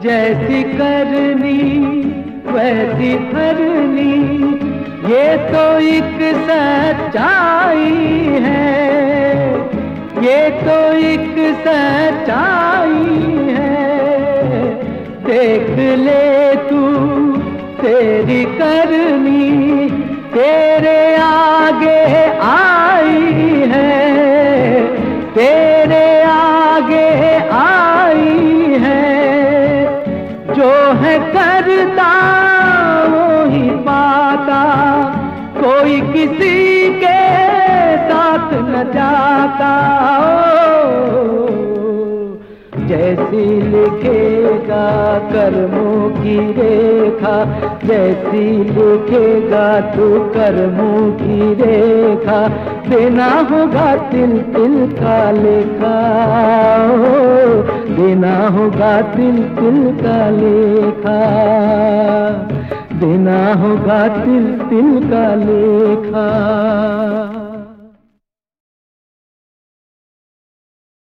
जैसी करनी वैसी भरनी, ये तो एक सच्चाई है, ये तो एक सच्चाई है। देख ले तू तेरी करनी तेरे आगे आई है, तेरे आगे आई है। जो है करता वो ही पाता, कोई किसी के साथ न जाता। जैसी लिखेगा कर्मों की रेखा, जैसी लिखेगा तू कर्मों की रेखा, देना होगा तिल तिल का लेखा, देना होगा तिल तिल का लेखा, देना होगा तिल तिल का लेखा।